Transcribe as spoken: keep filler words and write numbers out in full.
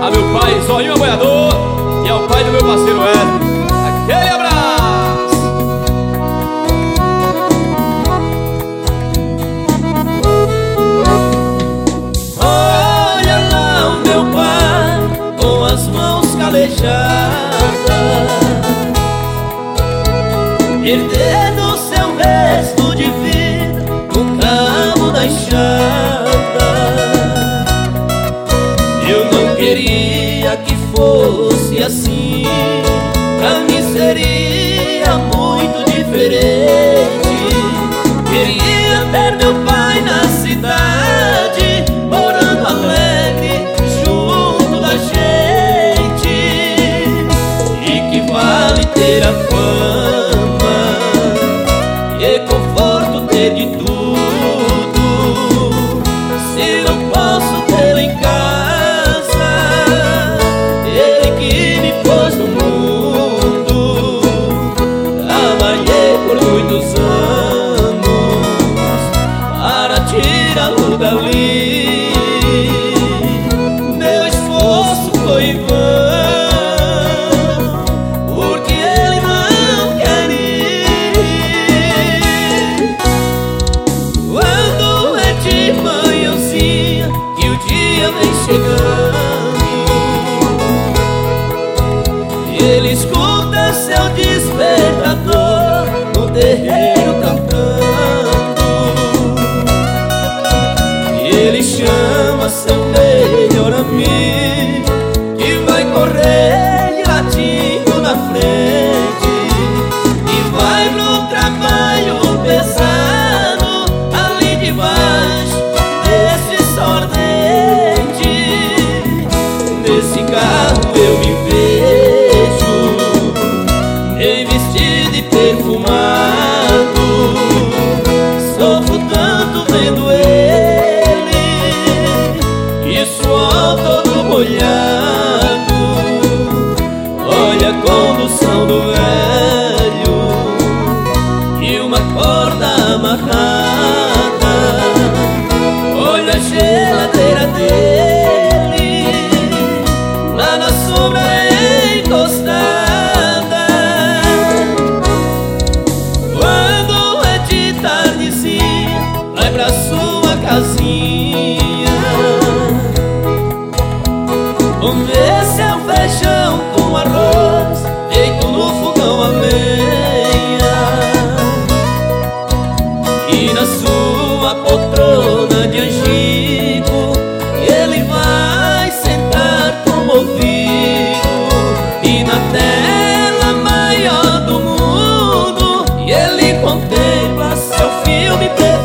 a meu pai Zoinho Aboiador e ao pai do meu parceiro Wesley. Aquele abraço! Olha lá o meu pai com as mãos calejadas, perdendo seu resto de vida no cabo da enxada. Eu não queria que fosse assim, pra mim seria muito diferente. Queria ter meu pai na cidade, morando alegre junto da gente. E que vale ter a fama e conforto, ter de tudo, se não posso ter em casa ele que me pôs no mundo. Trabalhei por muitos anos para tirá-lo dali. Meu esforço foi em vão, porque ele não quer ir. Quando é de manhãzinha que o dia vem chegando, ele escuta seu despertador no terreiro cantando. Ele chama seu melhor amigo, que vai correr latindo na frente, e vai pro trabalho pesado ali debaixo desse sordente. Nesse carro eu me vejo bem vestido e perfumado. Sofro tanto vendo ele, e suor todo molhado. Olha a condução do velho e uma corda amarrada. Olha a geladeira dele lá na sombra encostada. Quando é de tardezinha, vai pra sua casinha, comer seu feijão com arroz feito no fogão a lenha. E na sua poltrona de angico ele vai sentar comovido, e na tela maior do mundo ele contempla seu filme preferido.